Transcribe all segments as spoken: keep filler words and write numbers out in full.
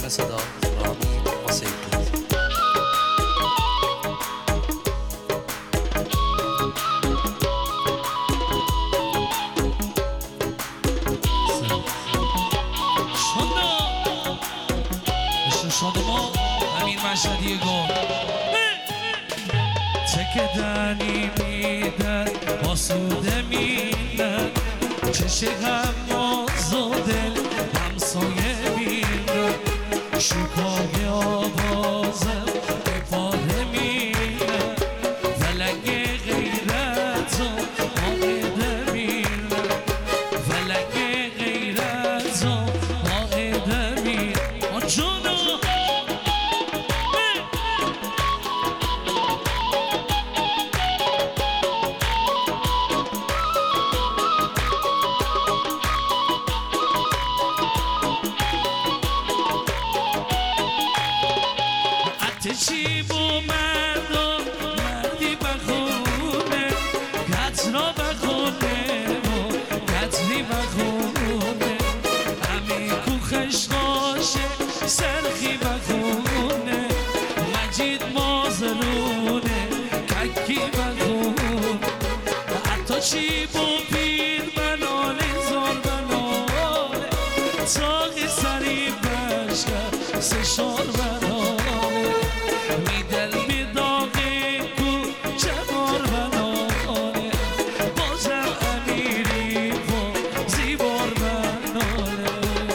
صدا رامین حسین شادما امیر مشهدی گو تکدنی میدن آسوده میدن چشه هم آزادل همسایه میدن شکای آوازم افاده میدن فلنگ غیرت و قاعده میدن فلنگ غیرت و قاعده میدن جونو چی بو مردم مردی بخونه کترا بخونه و کتری بخونه همی کو خشخاشه سرخی بخونه مجید مازرونه ککی بخونه حتی چی بو پیر بناله زار بناله تاقی سری بشکر سشار بناله میدل میداغی کو چمار بناله بازم امیری و زیبار بناله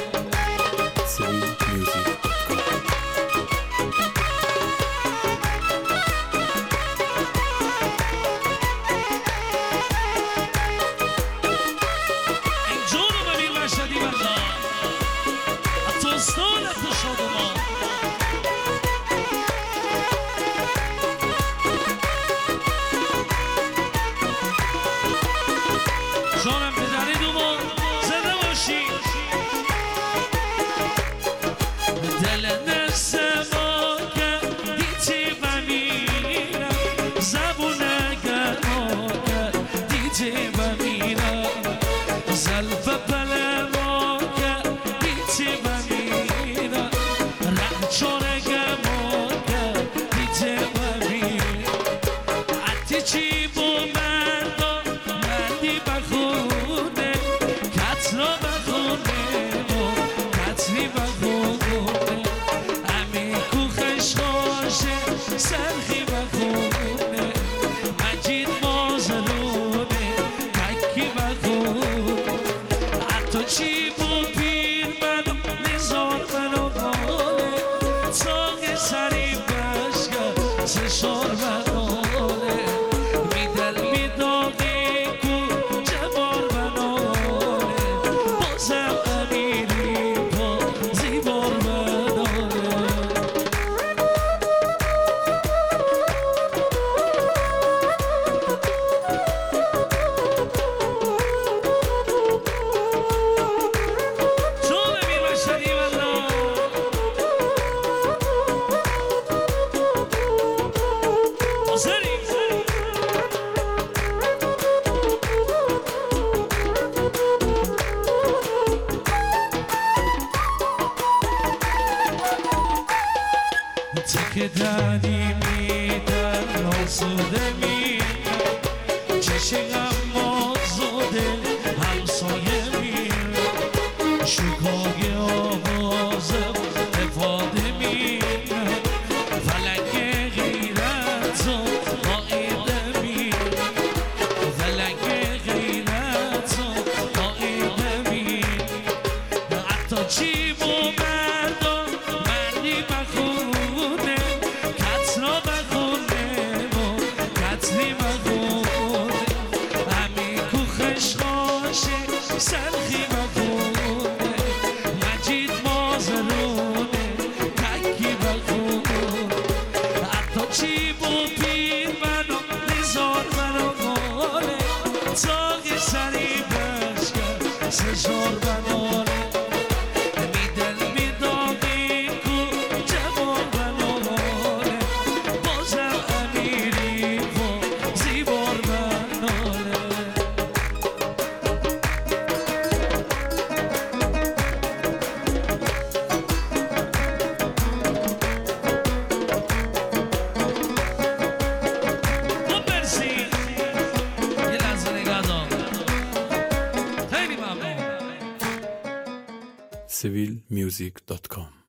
اینجورو ببین مشهدی بنده حتی استان حتی شادما جانم پدری دومون زنده باشی دل نفس ما که دیتی بمیرم زبون اگر ما که دیتی بمیرم زلف پل ما که دیتی بمیرم رنچون اگر ما که دیتی بمیرم حتی چی بو مردم مردی بخونه کترا بخونه و کتری بخونه همی کو خشخاشه سرخی بخونه مجید مازلونه تکی بخونه حتی چی بو پیر منو نزار منو ماله تاق سری بشگر سشار بناله میدل میداغی کو جبار بناله بازم امیری با زیبار بناله چون امیر مشهدی والله حاضری تکدنی میدن آسوده میدن چشه هم آزاده همسایه میدن شکای آوازم افاده میدن فلنگ غیرت و قاعده میدن فلنگ غیرت و قاعده میدن حتی چی بو مردم مردی بخونه کترا بخونه و کتری بخونه همی کو خشخاشه سرخی بخونه مجید مازرونه تکی بخونه حتی چی بو پیر منو نزار منو ماله تاقی سری بشکر سشار بناله میدل میداغی کو جبار بناله بازم امیری و زیبار بناله سیویل میوزیک دات کام.